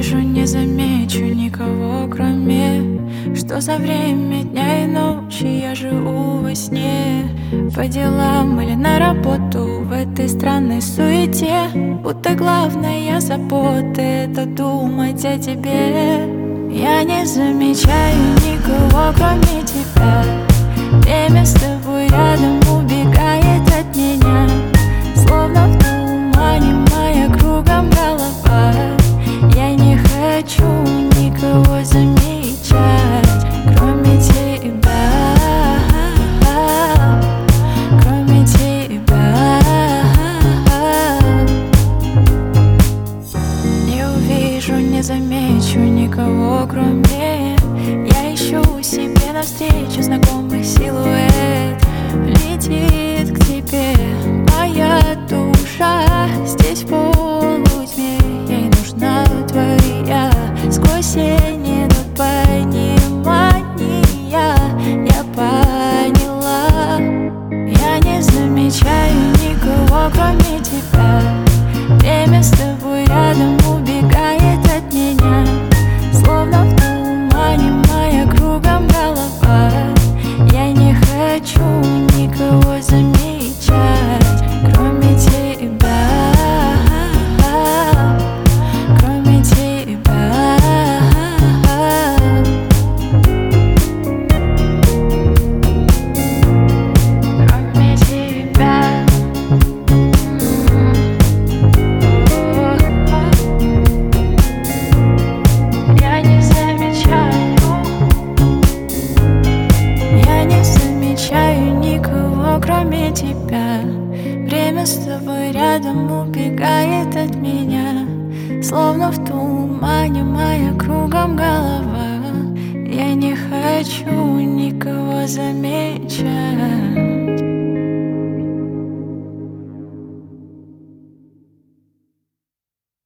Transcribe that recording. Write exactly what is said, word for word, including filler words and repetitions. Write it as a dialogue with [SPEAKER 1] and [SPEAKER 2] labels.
[SPEAKER 1] увижу, не замечу никого, кроме что за время дня и ночи я живу во сне. По делам или на работу в этой странной суете, будто главная забота — это думать о тебе. Я не замечаю никого, кроме тебя. Время с тобой рядом убегает от меня, словно в тумане моя кругом голова. Я не хочу никого замечать, кроме тебя, кроме тебя. Не увижу, не замечу никого, кроме. Я ищу себе навстречу знакомый силуэт. Летит к тебе моя душа, здесь в полутьме ей нужна твоя. Сквозь тени идут понимания, я поняла. Я не замечаю никого, кроме тебя. Время с тобой рядом убегает от меня, словно в тумане моя кругом голова. Я не хочу никого замечать, кроме тебя, кроме тебя. Кроме тебя. Я не замечаю, я не замечаю никого, кроме тебя. Время с тобой рядом убегает от меня, словно в тумане моя кругом голова. Я не хочу никого замечать.